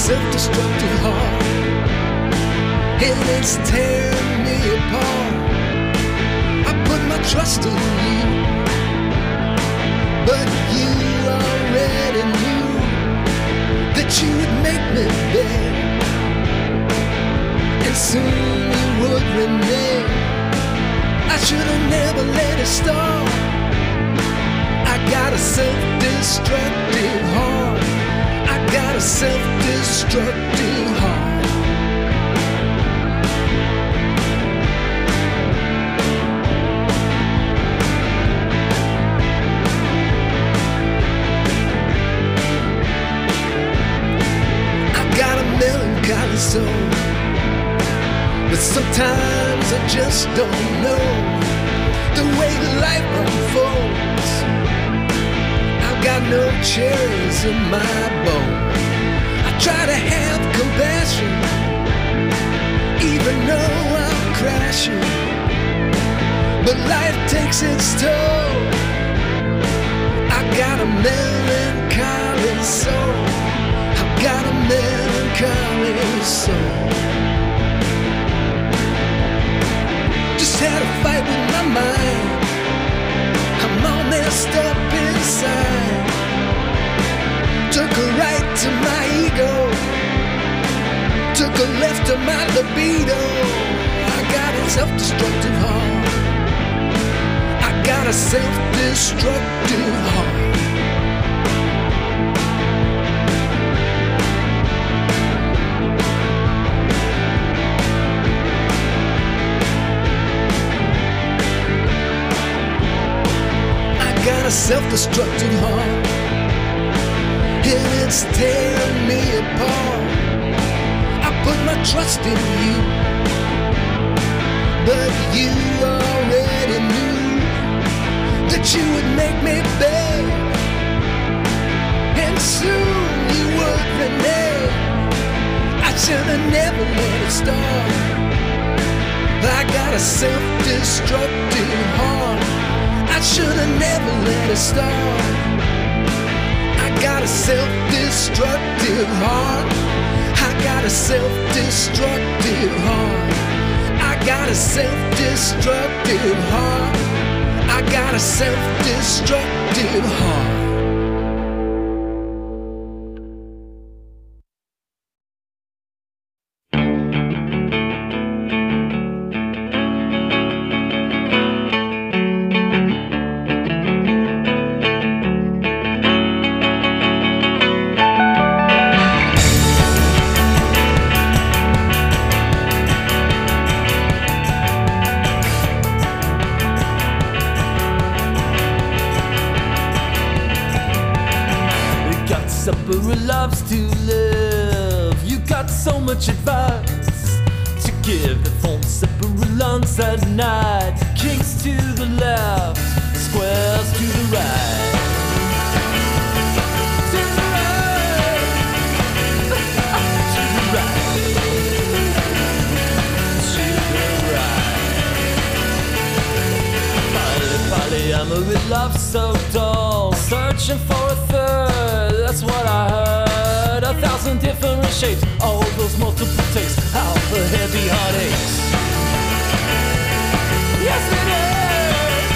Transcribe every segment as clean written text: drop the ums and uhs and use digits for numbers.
self-destructive heart, and it's tearing me apart. I put my trust in you, but you already knew that you would make me beg, and soon you would renege. I should have never let it start. I got a self-destructive heart. I got a self-destructive heart. I got a melancholy soul, but sometimes I just don't know the way life unfolds. I've got no cherries in my bowl. I try to have compassion, even though I'm crashing, but life takes its toll. I got a melancholy soul. I've got a melancholy soul. Just had a fight with my mind. I'm all messed up inside. Took a right to my ego, took a left to my libido. I got a self-destructive heart. I got a self-destructive heart. Got a self-destructive heart, and it's tearing me apart. I put my trust in you, but you already knew that you would make me beg, and soon you would renege. I should have never let it start. I got a self-destructive heart. I should have never let it start. I got a self-destructive heart. I got a self-destructive heart. I got a self-destructive heart. I got a self-destructive heart. Supper loves to live. You got so much advice to give. The phone supper lunch at night. Kings to the left, squares to the right. To the right. To the right. To the right. Polyamory love so dull. Searching for a third. That's what I heard. 1,000 different shapes, all those multiple takes out the heavy heartaches. Yes it is.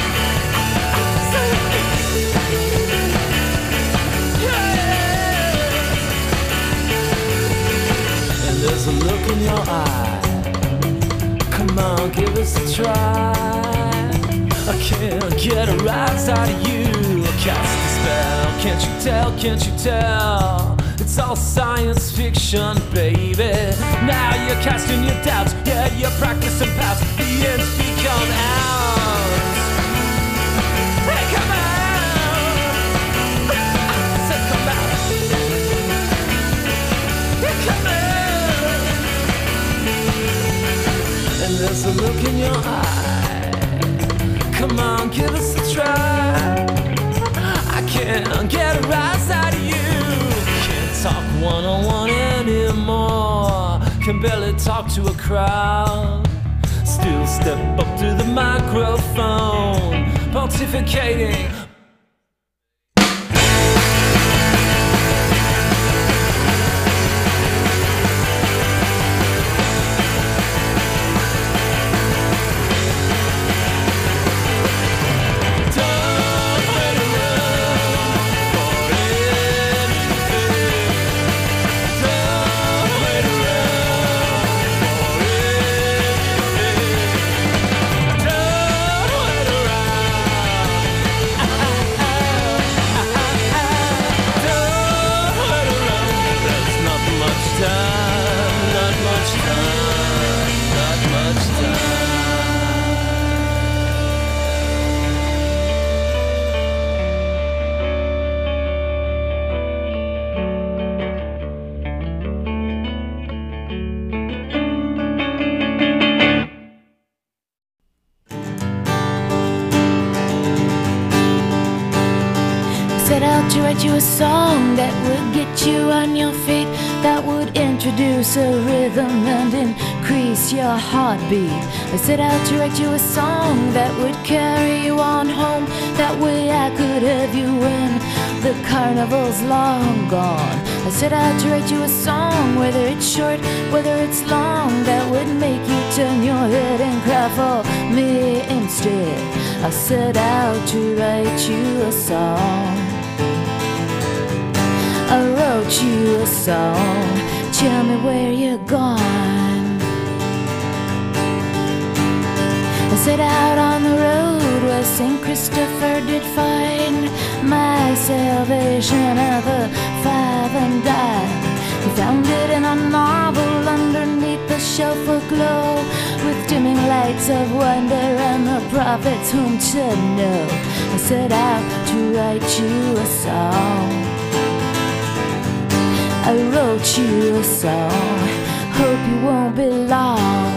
Yeah. And there's a look in your eye. Come on, give us a try. I can't get a rise out of you. Cast a spell, can't you tell, can't you tell? It's all science fiction, baby. Now you're casting your doubts, yeah, you're practicing past. The ends become ours. Hey, come out! I said come out. Hey, come out! And there's a look in your eye. Come on, give us a try. I can't get a rise out of you. Can't talk one-on-one anymore. Can barely talk to a crowd. Still step up to the microphone, pontificating. write you a song that would get you on your feet, that would introduce a rhythm and increase your heartbeat. I set out to write you a song that would carry you on home. That way I could have you when the carnival's long gone. I set out to write you a song, whether it's short, whether it's long, that would make you turn your head and cry for me instead. I set out to write you a song. I wrote you a song. Tell me where you're gone. I set out on the road where St. Christopher did find my salvation at the 5 and dime. He found it in a novel underneath the shelf aglow, with dimming lights of wonder and the prophets whom to know. I set out to write you a song. I wrote you a song. Hope you won't be long.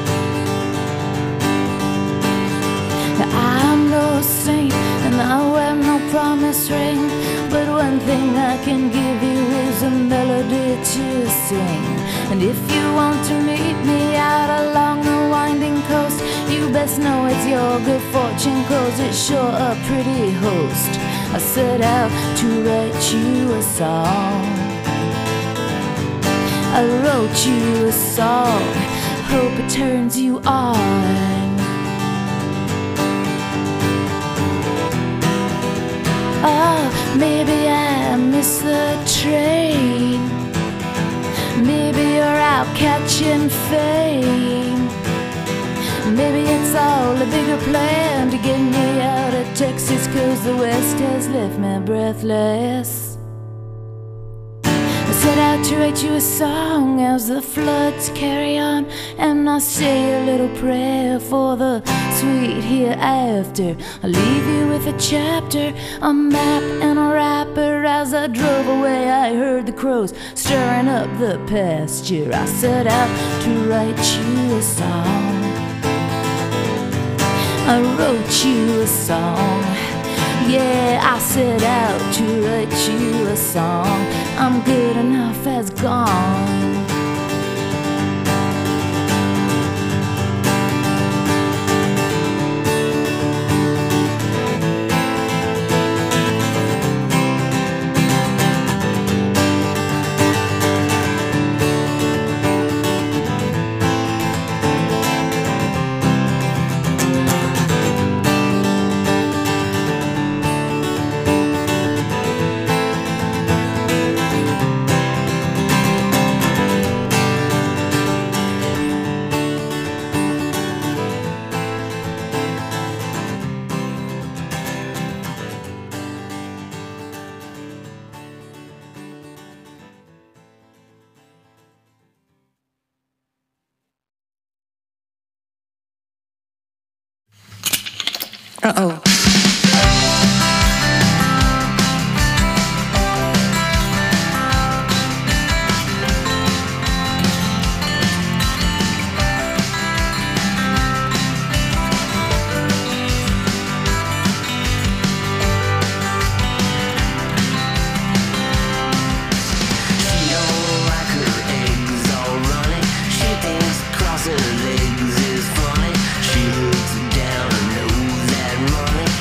I'm no saint and I wear no promise ring, but one thing I can give you is a melody to sing. And if you want to meet me out along the winding coast, you best know it's your good fortune, 'cause it's sure a pretty host. I set out to write you a song. I wrote you a song. Hope it turns you on. Oh, maybe I missed the train. Maybe you're out catching fame. Maybe it's all a bigger plan to get me out of Texas, 'cause the West has left me breathless. I set out to write you a song as the floods carry on, and I say a little prayer for the sweet hereafter. I leave you with a chapter, a map and a wrapper. As I drove away I heard the crows stirring up the pasture. I set out to write you a song. I wrote you a song. Yeah, I set out to write you a song. I'm good enough as gone. Uh-oh. Her legs is funny. She looks down and knows that running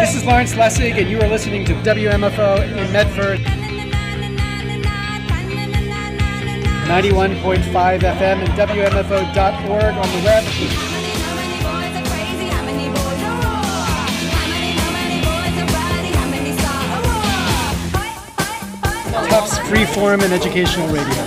This is Lawrence Lessig, and you are listening to WMFO in Medford. 91.5 FM and WMFO.org on the web. Tufts Freeform and Educational Radio.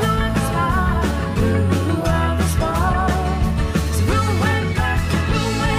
Blue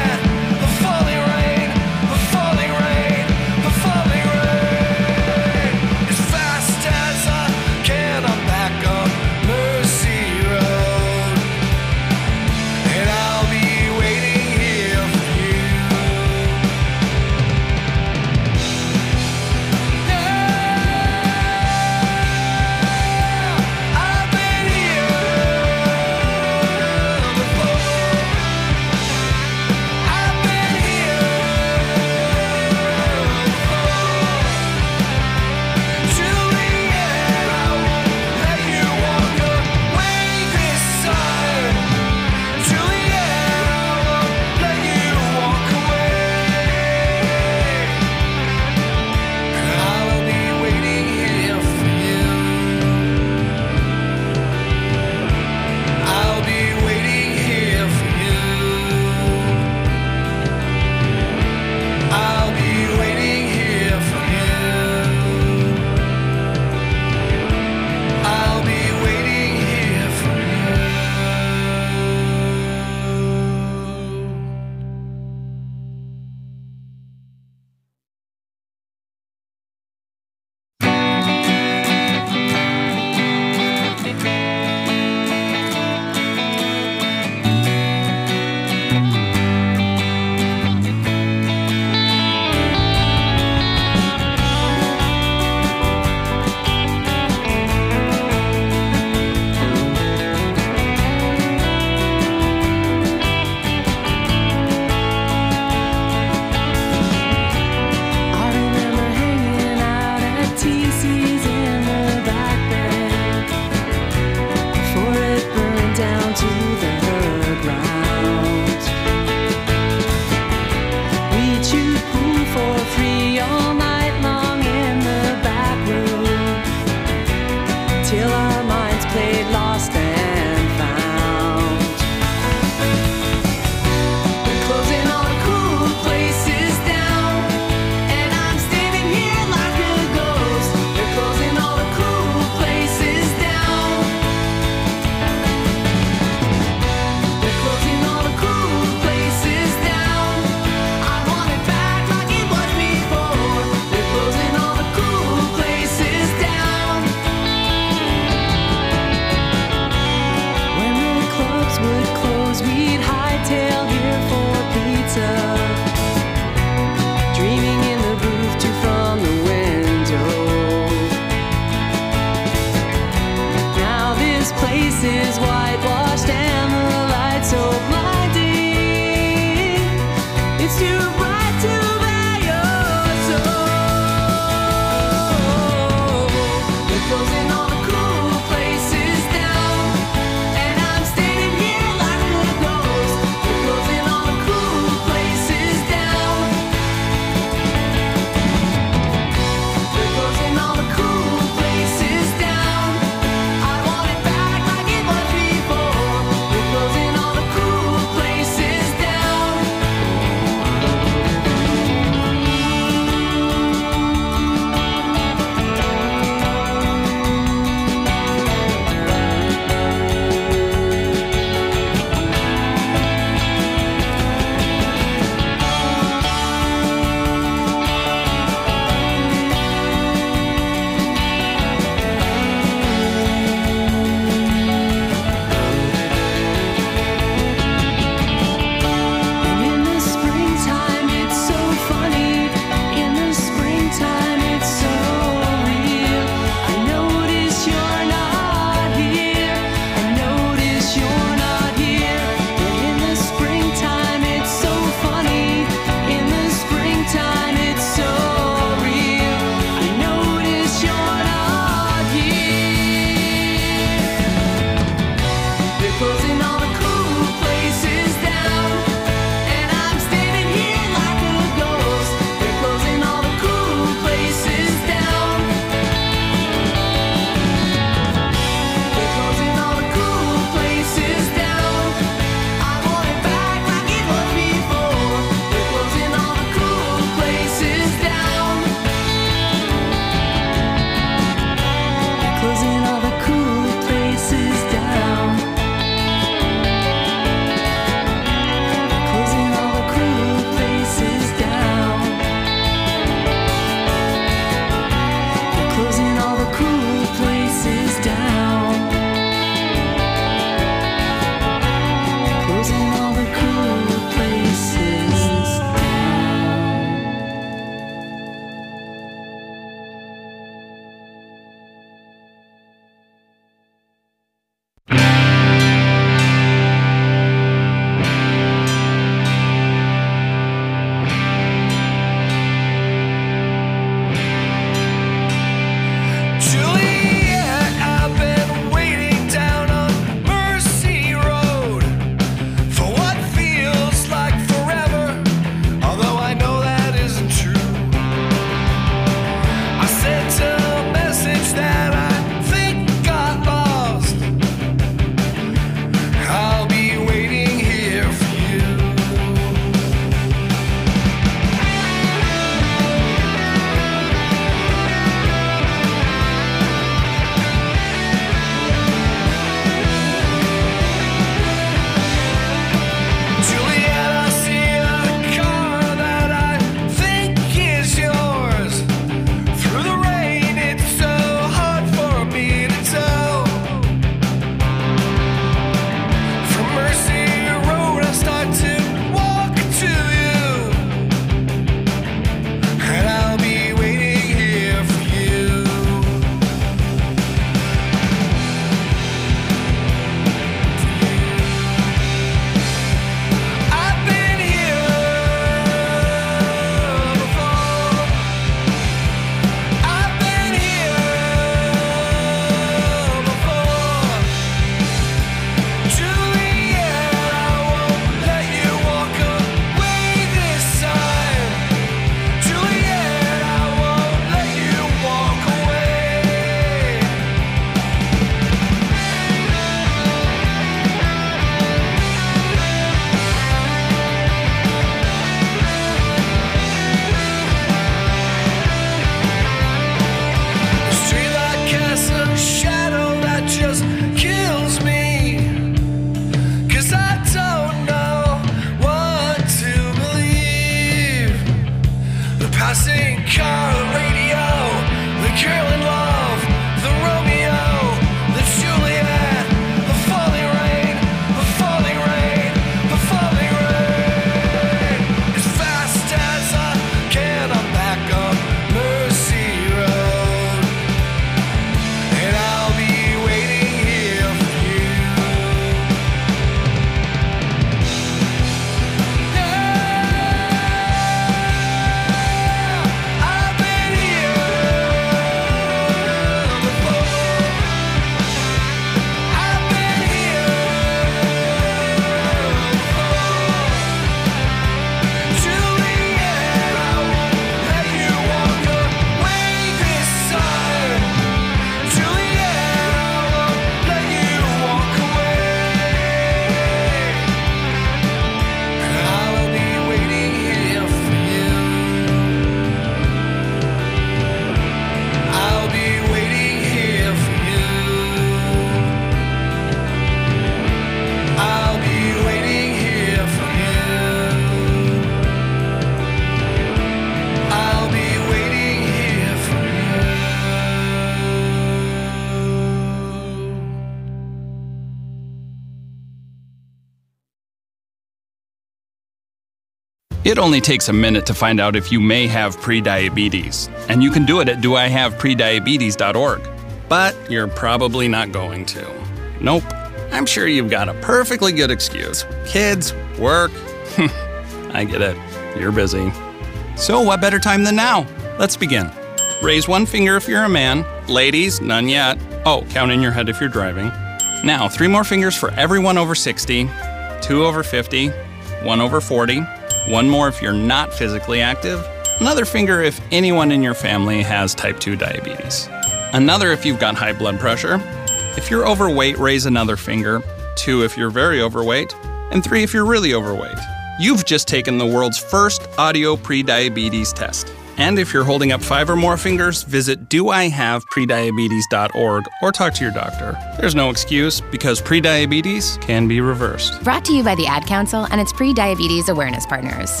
It only takes a minute to find out if you may have prediabetes, and you can do it at doihaveprediabetes.org. But you're probably not going to. Nope. I'm sure you've got a perfectly good excuse. Kids, work. I get it. You're busy. So what better time than now? Let's begin. Raise one finger if you're a man. Ladies, none yet. Oh, count in your head if you're driving. Now, 3 more fingers for everyone over 60, 2 over 50, 1 over 40, 1 more if you're not physically active, another finger if anyone in your family has type 2 diabetes, another if you've got high blood pressure. If you're overweight, raise another finger, 2 if you're very overweight, and 3 if you're really overweight. You've just taken the world's first audio prediabetes test. And if you're holding up 5 or more fingers, visit doihaveprediabetes.org or talk to your doctor. There's no excuse because prediabetes can be reversed. Brought to you by the Ad Council and its pre-diabetes awareness partners.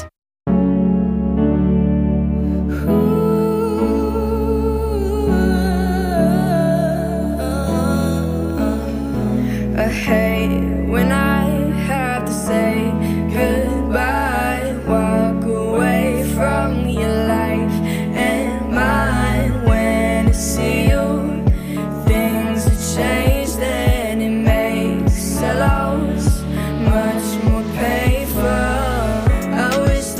I hate when I have to say goodbye, walk away from your life and mine. When I see you, things have changed and it makes a loss much more painful. I wish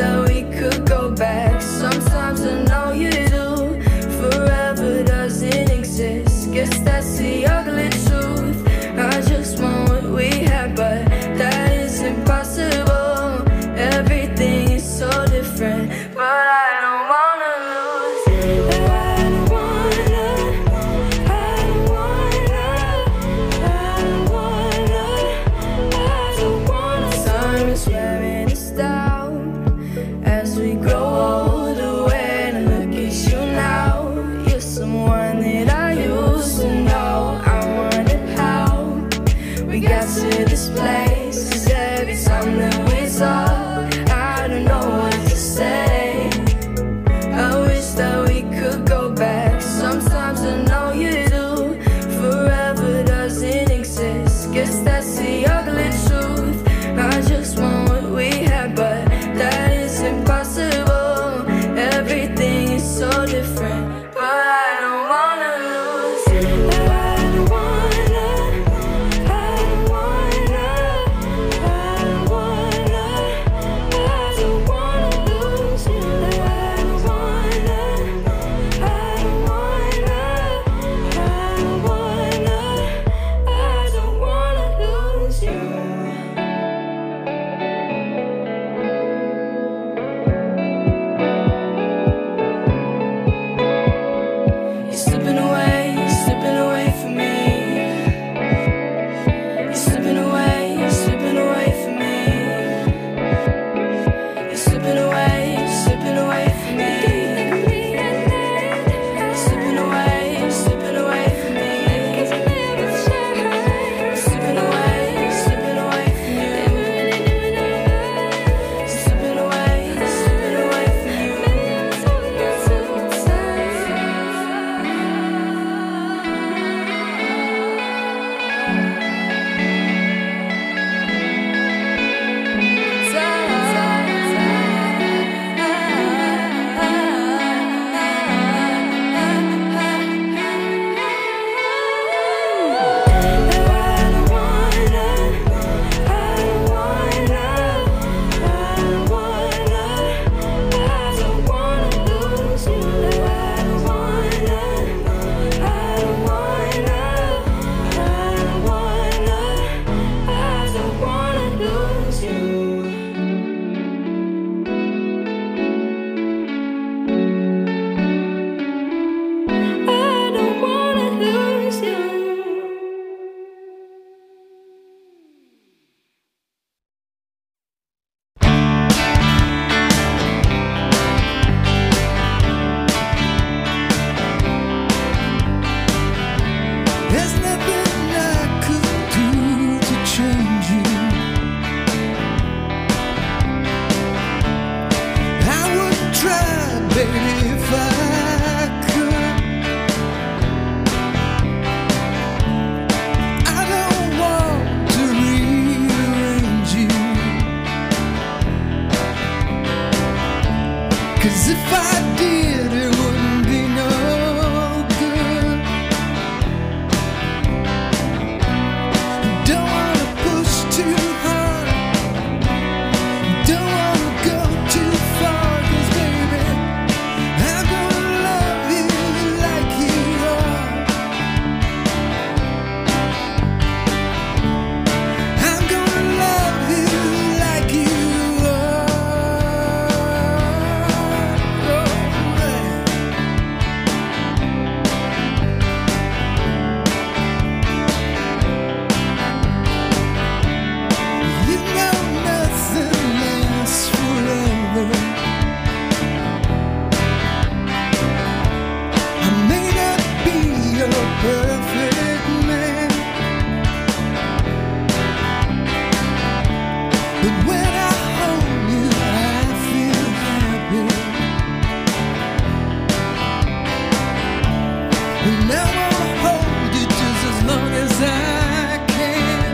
And I wanna hold you just as long as I can.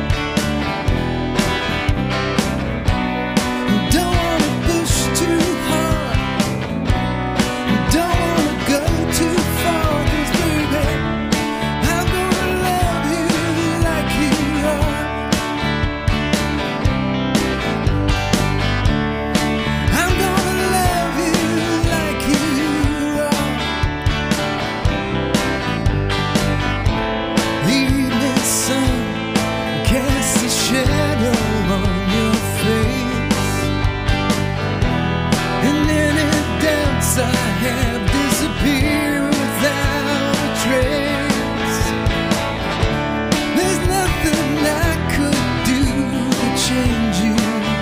Don't wanna push too hard, don't wanna go too far, 'cause baby, I'm gonna love you like you are. I'm gonna love you like you are. The evening sun casts a shadow on your face, and any doubts I have disappear without a trace. There's nothing I could do to change you.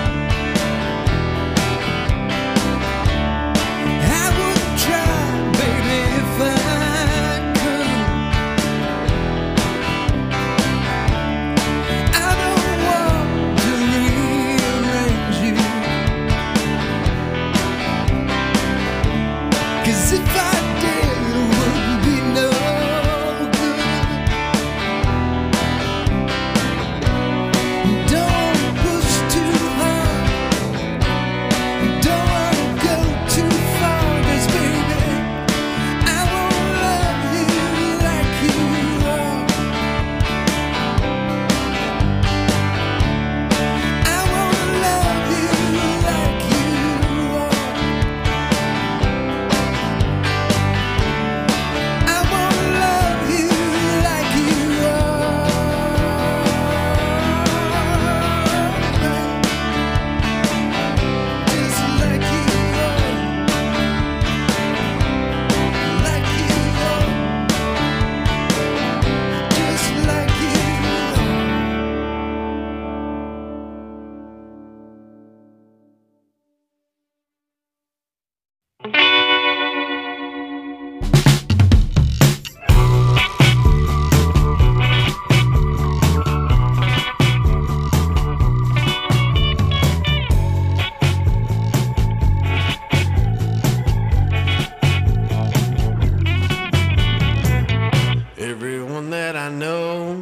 I would try, baby, if I could. I don't want to rearrange you, 'cause if I did, it wouldn't be no good. Don't push too hard, don't wanna go too far, 'cause baby, I wanna love you like you are. I wanna love you like you are. I wanna love you like you are. Just like you are. Like you are. Just like you are. Everyone that I know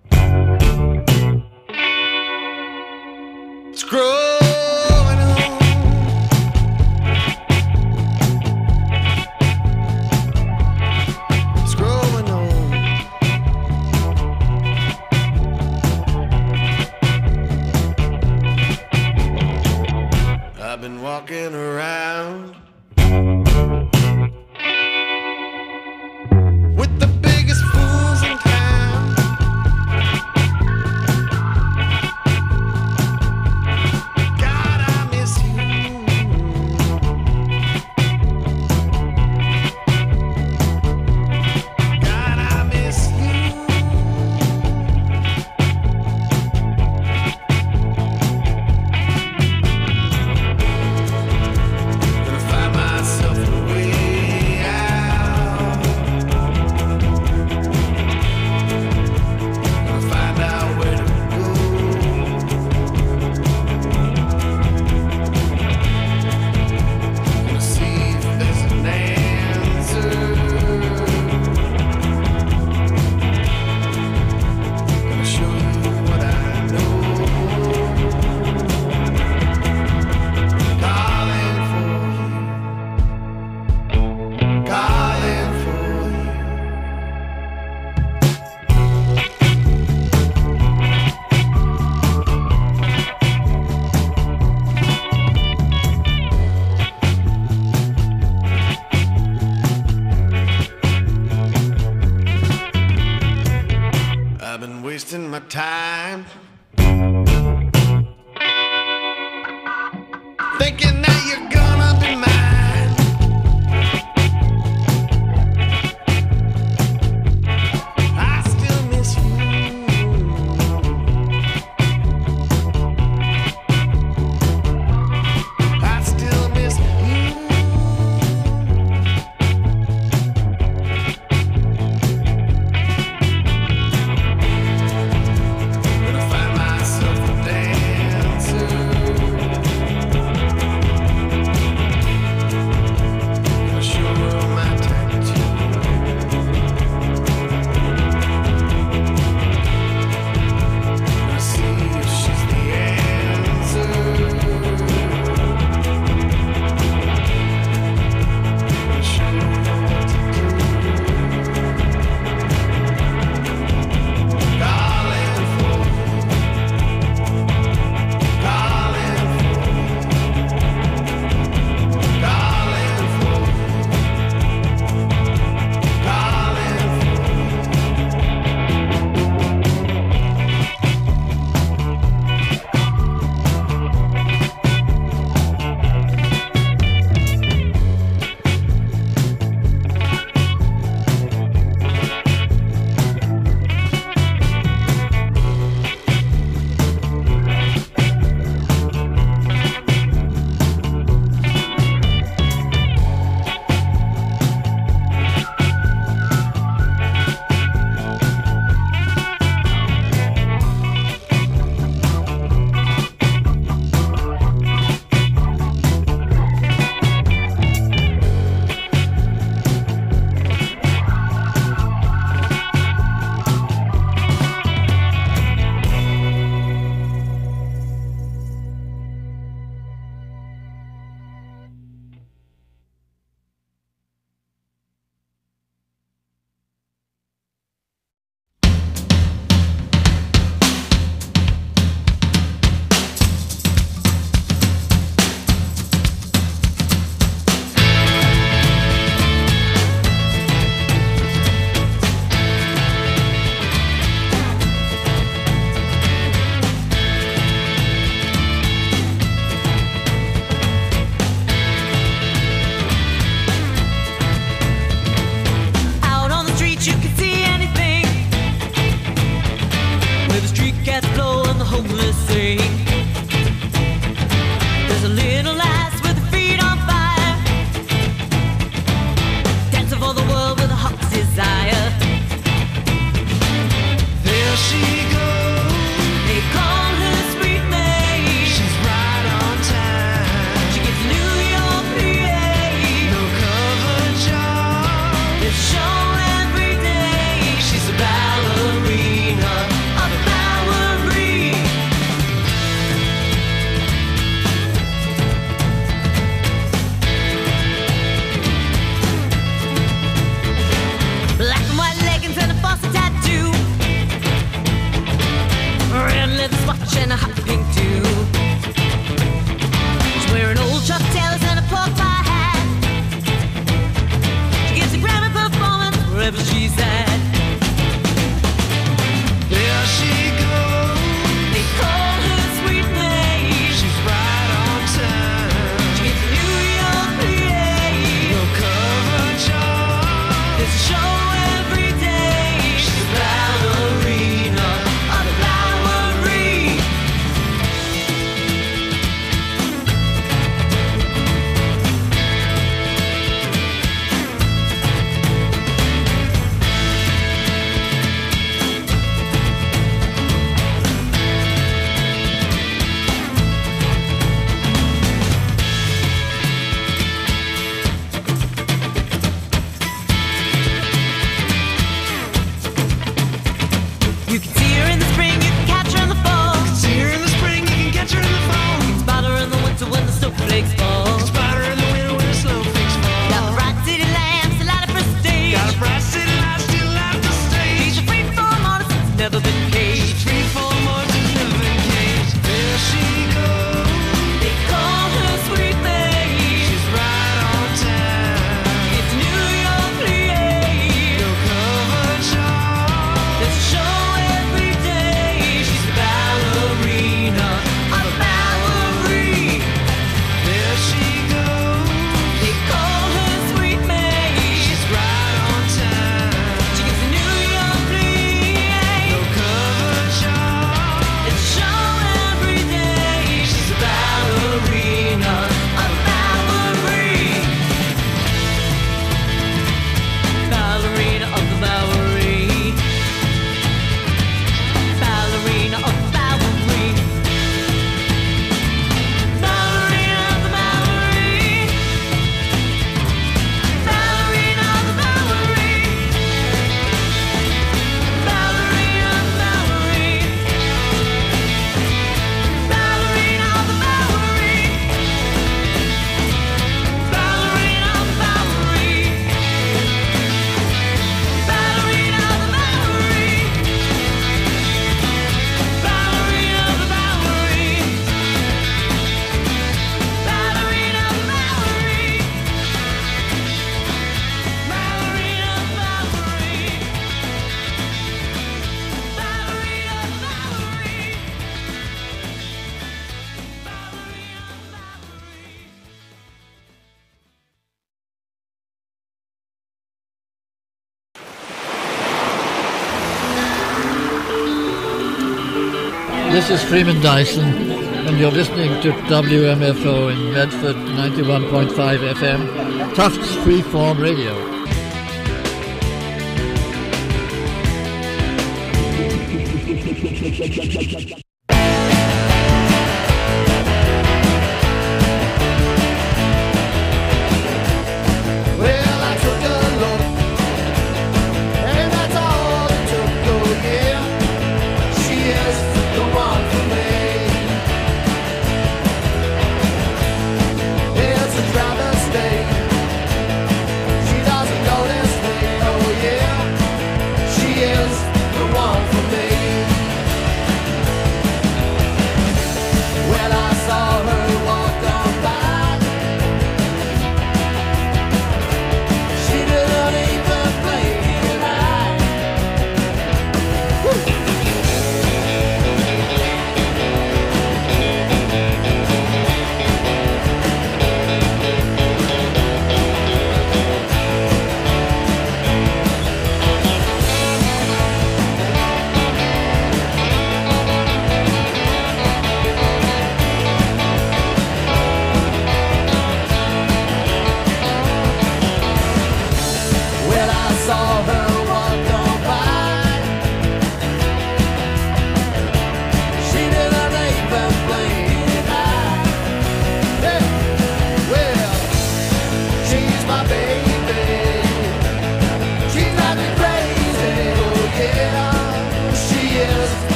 is growing old. It's growing old. I've been walking around with the biggest fools in town. God, I miss you. God, I miss you. Gonna find myself a way out. Gonna find out where to go. Gonna see if there's an answer. Gonna show you what I know. Calling for you. Calling for you. I've been wasting my time thinking that you're gonna be mine. I still miss you. I still miss you. Gonna find rain. There's a little lass with her feet on fire, dancing for the world with a hot desire. There she goes. They call her Sweet May. She's right on time. She gets New York, PA. No cover job. There's a show every day. She's a ballerina on a Bowery. Black and white leggings and a Boston tattoo, red leather watch and a hot pink too. She's wearing old Chuck Taylors and a pork pie hat. She gets a Grammy performance wherever she's at. There she goes. They call her Sweet May. She's right on time. She gets a New York, PA. No cover job. There's a show every day. She's a ballerina on a Bowery. You can see her in the spring, you can catch her in the fall. See her in the spring, you can catch her in the fall. You can spot her in the winter when the snowflakes fall. Spot her in the winter when the snowflakes fall. Got the bright city lamps, a light up her stage. Got a bright city light still out the stage. She's a free-form artist that's never been caged. Free for more than never been caged. There she goes. They call her Sweet May. She's right on time. It's New York, PA. No cover job. There's a show every day. She's a ballerina on a Bowery. There she goes. They call her Sweet May. She's right on time. She gets a New York, No PA. cover job. It's a show every day. She's a ballerina on a Bowery. Ballerina of the Bowery. Ballerina of the Bowery. Ballerina of the Bowery. Ballerina of the Bowery. Ballerina of the Bowery. Ballerina of the Bowery. Ballerina of the Bowery. Ballerina of the Bowery. Ballerina of the Bowery. Ballerina of the Bowery. Ballerina of the Bowery. Ballerina of the Bowery. Ballerina of the Bowery. This is Freeman Dyson, and you're listening to WMFO in Medford 91.5 FM, Tufts Freeform Radio. Well, I took a look, and that's all it took. Oh yeah, she is the one for me. It's a travesty. She doesn't notice me. Oh yeah, she is the one for me.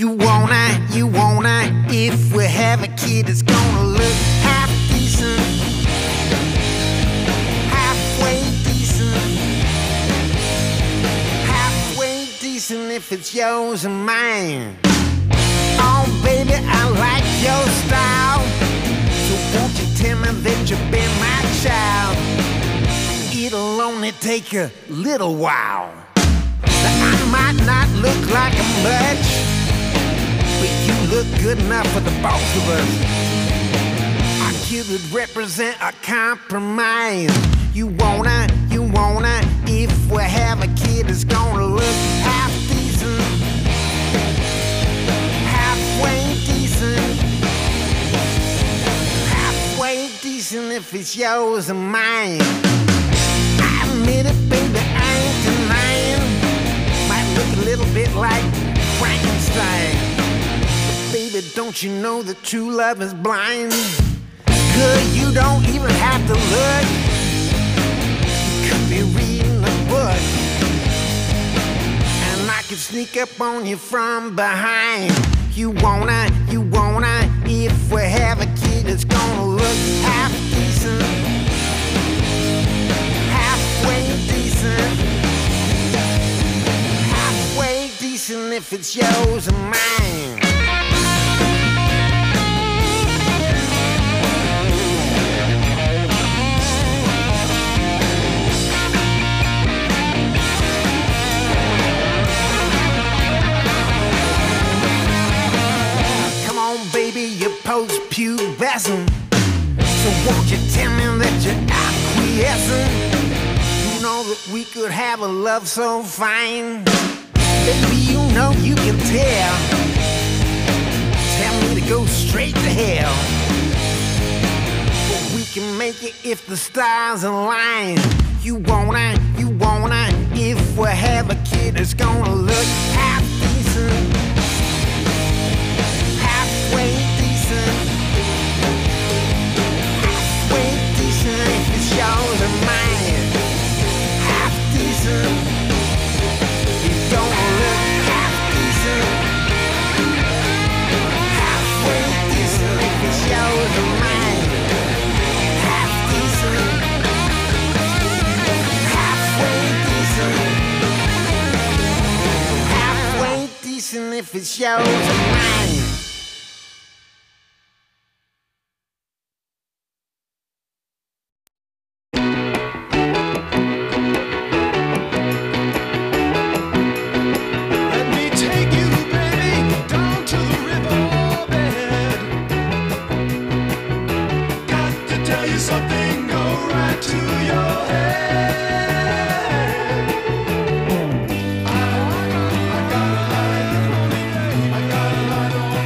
You wanna, if we have a kid, it's gonna look half decent, halfway decent, halfway decent if it's yours and mine. Oh baby, I like your style, so won't you tell me that you'll be my child? It'll only take a little while. Now, I might not look like a much, but you look good enough for the both of us. Our kid would represent a compromise. You wanna, if we have a kid, it's gonna look half decent, halfway decent, halfway decent if it's yours and mine. I admit it, baby, I ain't denying. Might look a little bit like Frankenstein. Baby, don't you know that true love is blind? Good, you don't even have to look. You could be reading a book, and I could sneak up on you from behind. You wanna, if we have a kid, it's gonna look half decent, halfway decent, halfway decent if it's yours and mine. Post-pubescent, so won't you tell me that you're acquiescent? You know that we could have a love so fine. Baby, you know you can tell. Tell me to go straight to hell, but we can make it if the stars align. You wanna, if we have a kid, it's gonna look half decent, halfway decent, halfway decent if it's yours and mine. Half decent, it's gonna look half decent, halfway decent if it's yours and mine. Half decent, halfway decent, halfway decent if it's yours and mine. I got a light on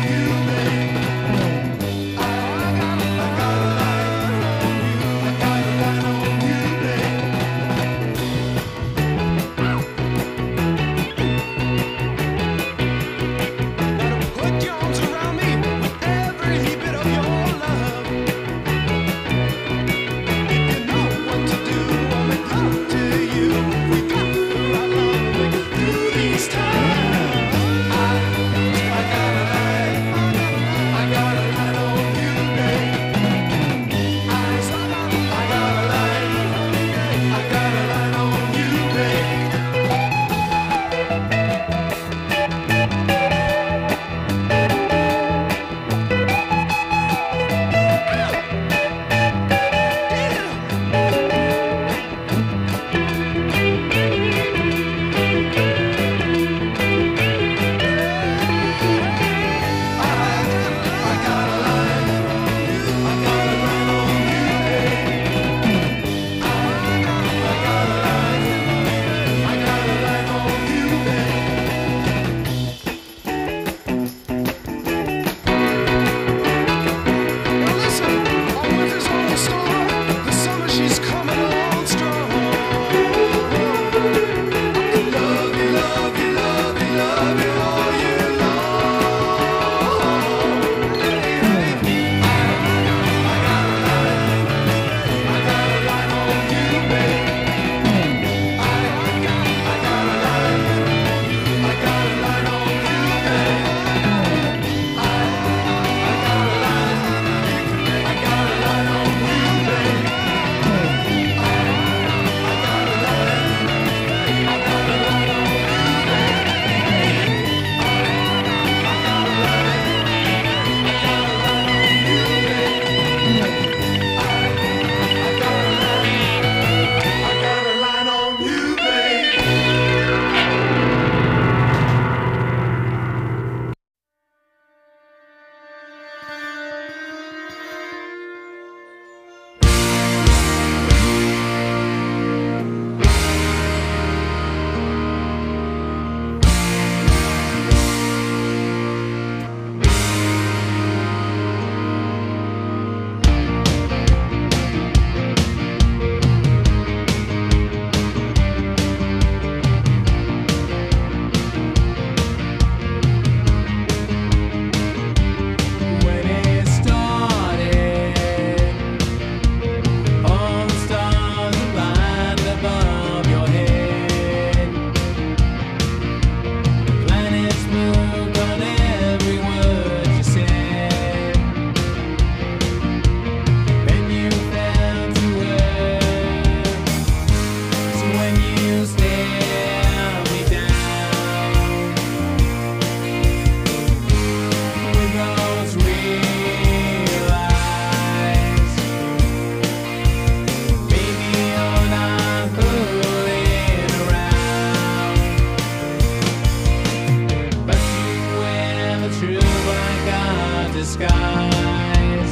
skies.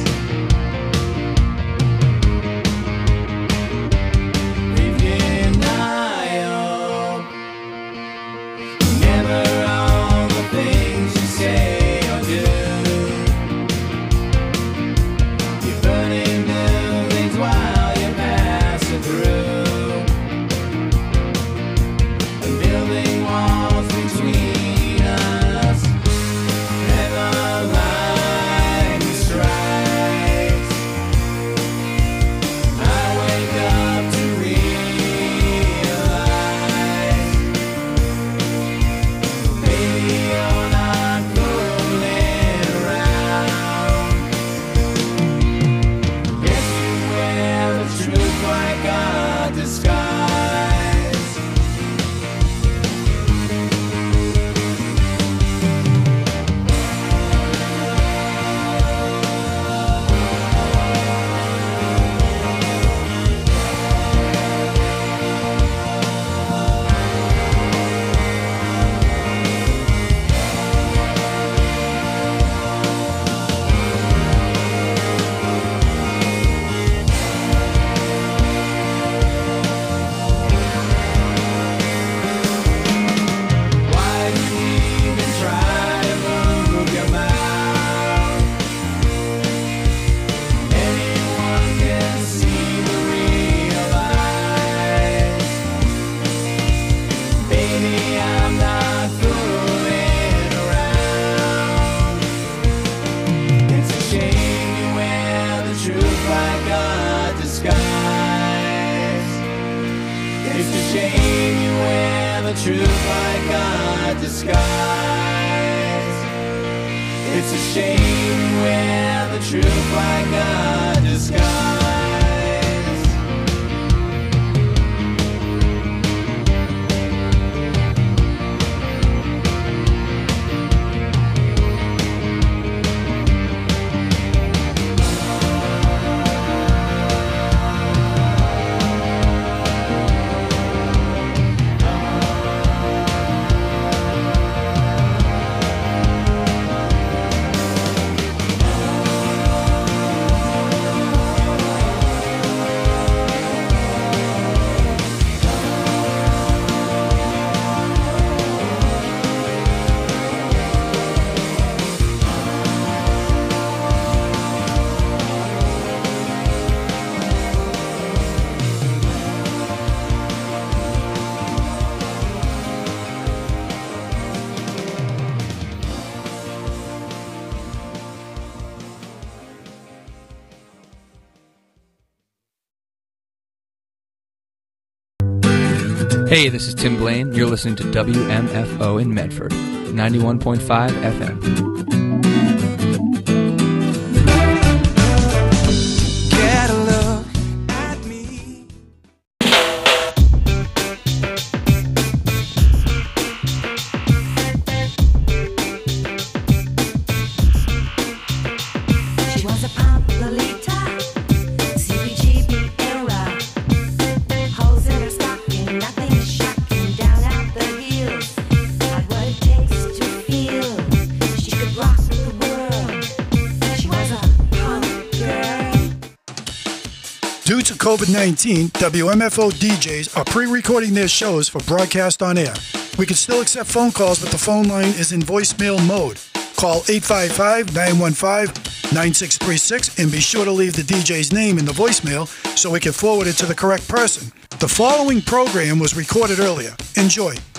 We've denial. Never all the things you say or do. You're burning buildings while you're passing through, and building walls between us. And the lightning strikes. I wake up to realize, baby, you're not fooling around. Guess you wear the truth like a disguise. Why do you even try to move your mouth? Anyone can see the real eyes. Baby, I'm not fooling around. It's a shame you wear the truth like a disguise. It's a shame you wear the truth like a disguise. It's a shame you wear the truth like a disguise. Hey, this is Tim Blaine. You're listening to WMFO in Medford, 91.5 FM. Get a look at me. She was a Pampalita, CBGB era. Holes in her stocking, nothing is shocking. Down out the heels, had what it takes to feel. She could rock the world. She was a punk girl. Due to COVID-19, WMFO DJs are pre-recording their shows for broadcast on air. We can still accept phone calls, but the phone line is in voicemail mode. Call 855-915-9636 and be sure to leave the DJ's name in the voicemail so we can forward it to the correct person. The following program was recorded earlier. Enjoy.